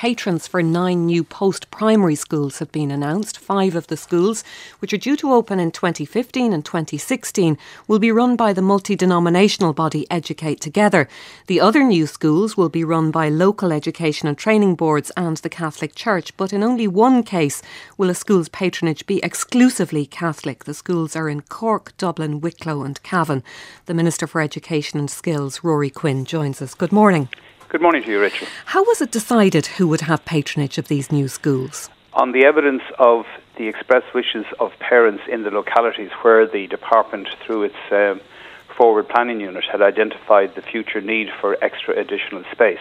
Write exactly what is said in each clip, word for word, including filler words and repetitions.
patrons for nine new post-primary schools have been announced. Five of the schools, which are due to open in twenty fifteen and twenty sixteen, will be run by the multi-denominational body Educate Together. The other new schools will be run by local education and training boards and the Catholic Church, but in only one case will a school's patronage be exclusively Catholic. The schools are in Cork, Dublin, Wicklow and Cavan. The Minister for Education and Skills, Rory Quinn, joins us. Good morning. Good morning to you, Rachel. How was it decided who would have patronage of these new schools? On the evidence of the express wishes of parents in the localities where the department, through its um, forward planning unit, had identified the future need for extra additional space.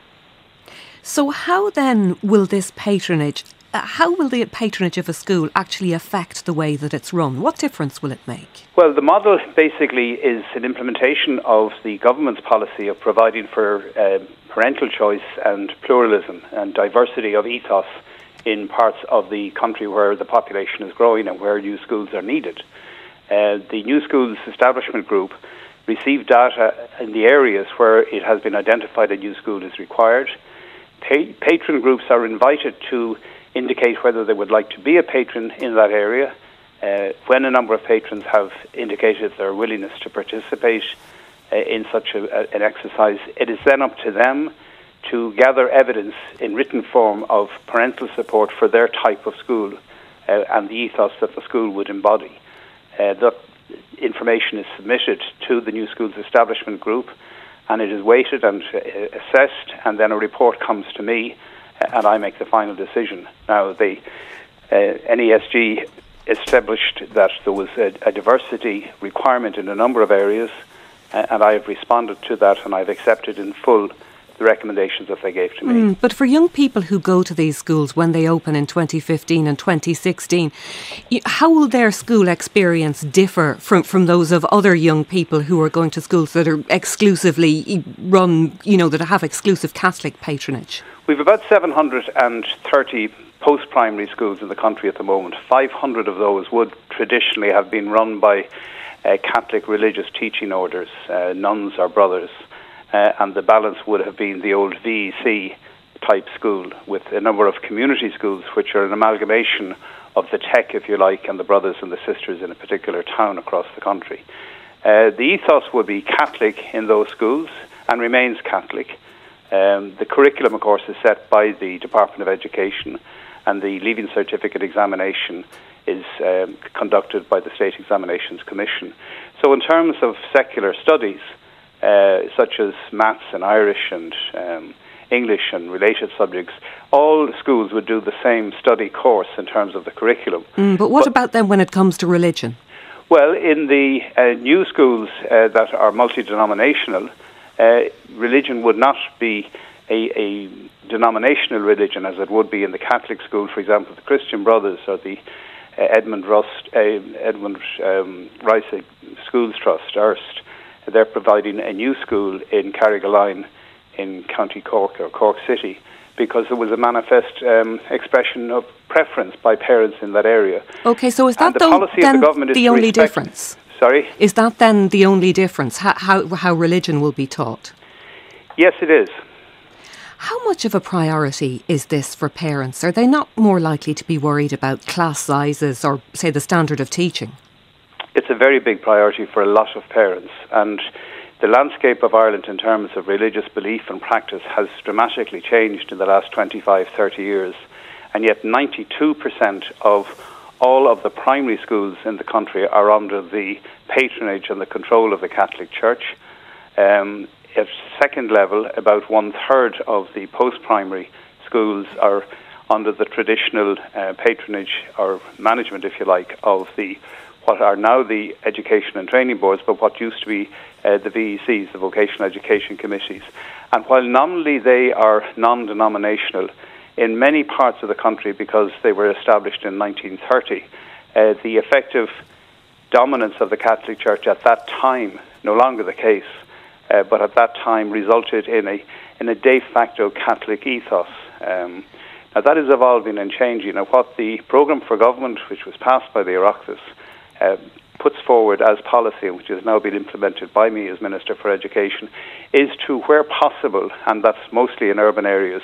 So how then will this patronage, uh, how will the patronage of a school actually affect the way that it's run? What difference will it make? Well, the model basically is an implementation of the government's policy of providing for uh, parental choice and pluralism and diversity of ethos in parts of the country where the population is growing and where new schools are needed. Uh, the New Schools Establishment Group received data in the areas where it has been identified a new school is required. Pa- patron groups are invited to indicate whether they would like to be a patron in that area. Uh, when a number of patrons have indicated their willingness to participate uh, in such a, a, an exercise, it is then up to them to gather evidence in written form of parental support for their type of school uh, and the ethos that the school would embody. Uh, that information is submitted to the New Schools Establishment Group, and it is weighted and uh, assessed, and then a report comes to me, uh, and I make the final decision. Now, the uh, N E S G established that there was a, a diversity requirement in a number of areas, uh, and I have responded to that, and I've accepted in full the recommendations that they gave to me. Mm, but for young people who go to these schools when they open in twenty fifteen and twenty sixteen, how will their school experience differ from, from those of other young people who are going to schools that are exclusively run, you know, that have exclusive Catholic patronage? We've about seven hundred thirty post-primary schools in the country at the moment. five hundred of those would traditionally have been run by uh, Catholic religious teaching orders, uh, nuns or brothers. Uh, and the balance would have been the old V E C type school, with a number of community schools which are an amalgamation of the tech, if you like, and the brothers and the sisters in a particular town across the country. Uh, the ethos would be Catholic in those schools and remains Catholic. Um, the curriculum, of course, is set by the Department of Education, and the Leaving Certificate examination is um, conducted by the State Examinations Commission. So in terms of secular studies, Uh, such as maths and Irish and um, English and related subjects, all schools would do the same study course in terms of the curriculum. Mm, but what but, about then when it comes to religion? Well, in the uh, new schools uh, that are multi-denominational, uh, religion would not be a, a denominational religion as it would be in the Catholic school, for example, the Christian Brothers or the uh, Edmund, Rust, uh, Edmund um, Rice Schools Trust, Erst. They're providing a new school in Carrigaline in County Cork or Cork City because there was a manifest um, expression of preference by parents in that area. Okay, so is that the, the, policy then of the, government the is only respect- difference? Sorry? Is that then the only difference, how, how, how religion will be taught? Yes, it is. How much of a priority is this for parents? Are they not more likely to be worried about class sizes or, say, the standard of teaching? It's a very big priority for a lot of parents, and the landscape of Ireland in terms of religious belief and practice has dramatically changed in the last twenty-five, thirty years, and yet ninety-two percent of all of the primary schools in the country are under the patronage and the control of the Catholic Church. Um, at second level, about one-third of the post-primary schools are under the traditional uh, patronage or management, if you like, of the what are now the education and training boards, but what used to be uh, the V E Cs, the vocational education committees. And while nominally they are non-denominational, in many parts of the country, because they were established in nineteen thirty, uh, the effective dominance of the Catholic Church at that time, no longer the case, uh, but at that time resulted in a in a de facto Catholic ethos. Um, now that is evolving and changing. Now what the programme for government, which was passed by the Oireachtas, Uh, puts forward as policy, which has now been implemented by me as Minister for Education, is to, where possible, and that's mostly in urban areas,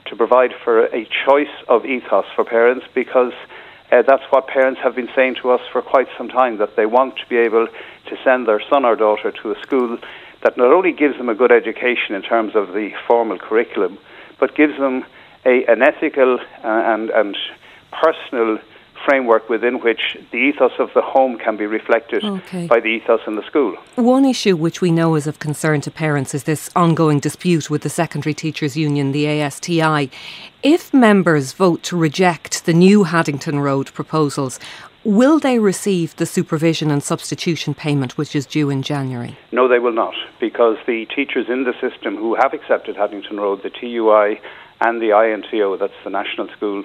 to provide for a choice of ethos for parents, because uh, that's what parents have been saying to us for quite some time, that they want to be able to send their son or daughter to a school that not only gives them a good education in terms of the formal curriculum, but gives them a, an ethical uh, and, and personal framework within which the ethos of the home can be reflected okay. by the ethos in the school. One issue which we know is of concern to parents is this ongoing dispute with the Secondary Teachers Union, the A S T I. If members vote to reject the new Haddington Road proposals, will they receive the supervision and substitution payment which is due in January? No, they will not, because the teachers in the system who have accepted Haddington Road, the T U I and the I N T O, that's the National School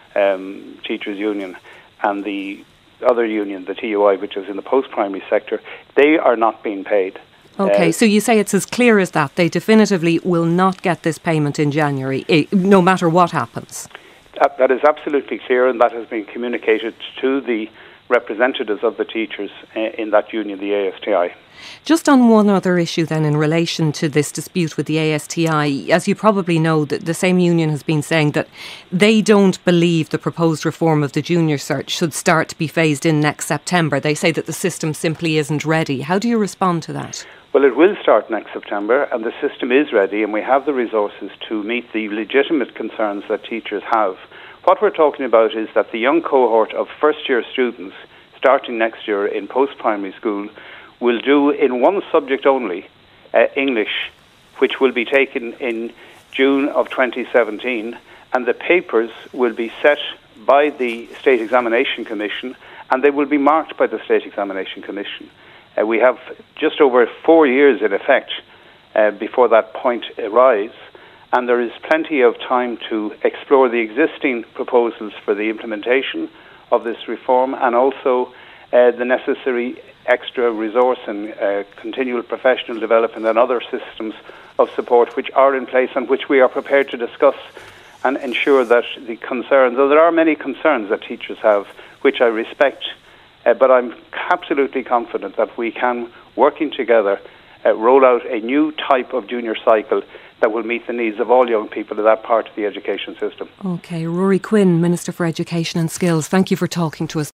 Um, Teachers Union, and the other union, the T U I, which is in the post-primary sector, they are not being paid. Okay, uh, so you say it's as clear as that. They definitively will not get this payment in January, eh, no matter what happens. That, that is absolutely clear, and that has been communicated to the representatives of the teachers uh, in that union, the A S T I. Just on one other issue then, in relation to this dispute with the A S T I, as you probably know, the, the same union has been saying that they don't believe the proposed reform of the junior cert should start to be phased in next September. They say that the system simply isn't ready. How do you respond to that? Well, it will start next September, and the system is ready, and we have the resources to meet the legitimate concerns that teachers have. What we're talking about is that the young cohort of first-year students starting next year in post-primary school will do in one subject only, uh, English, which will be taken in June of twenty seventeen, and the papers will be set by the State Examination Commission, and they will be marked by the State Examination Commission. Uh, we have just over four years in effect uh, before that point arrives, and there is plenty of time to explore the existing proposals for the implementation of this reform, and also uh, the necessary extra resource and uh, continual professional development and other systems of support which are in place and which we are prepared to discuss and ensure that the concerns, though there are many concerns that teachers have, which I respect, uh, but I'm absolutely confident that we can, working together, uh, roll out a new type of junior cycle that will meet the needs of all young people in that part of the education system. OK, Rory Quinn, Minister for Education and Skills, thank you for talking to us.